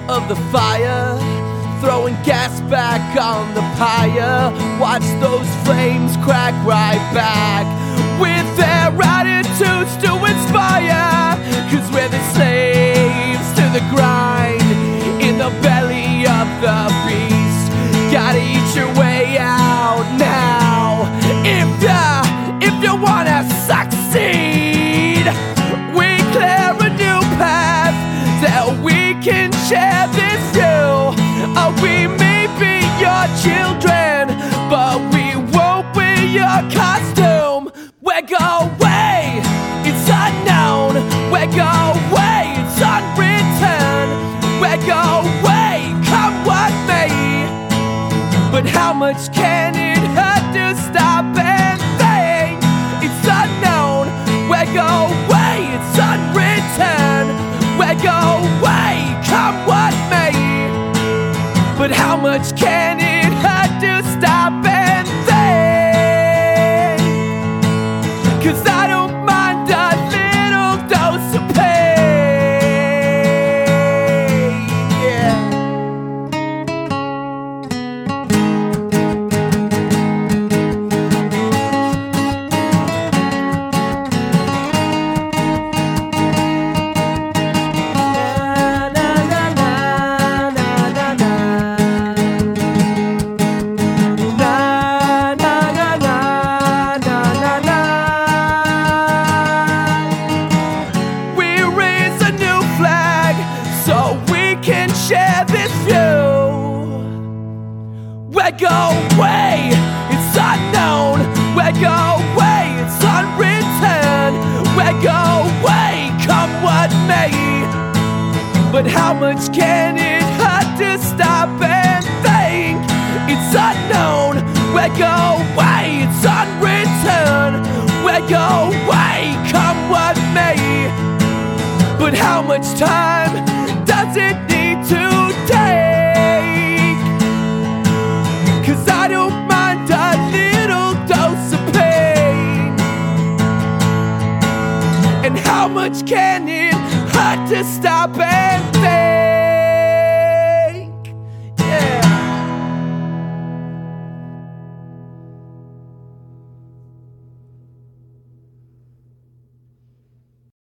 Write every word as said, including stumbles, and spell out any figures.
of the fire, throwing gas back on the pyre. Watch those flames crack right back, with their attitudes to inspire. Cause we're the slaves to the grind, in the belly of the beast. Gotta eat your way out now, if you, if you wanna succeed. We clear a new path that we can share this view. Oh, we may be your children, but we won't wear your costume. We're go away, it's unknown. We're go away, it's unwritten. We're go away, come what may. But how much can it hurt to stop and think? It's unknown. We're go away, it's unwritten. We're go away, come what may. But how much can it hurt to stop and think? Cause I don't mind a little dose of pain. Yeah. Share this view. We're go away, it's unknown. We're go away, it's unwritten. We're go away, come what may. But how much can it hurt to stop and think? It's unknown. We're go away, it's unwritten. We're go away, come what may. But how much time does it need to take? Cause I don't mind a little dose of pain. And how much can it hurt to stop and think?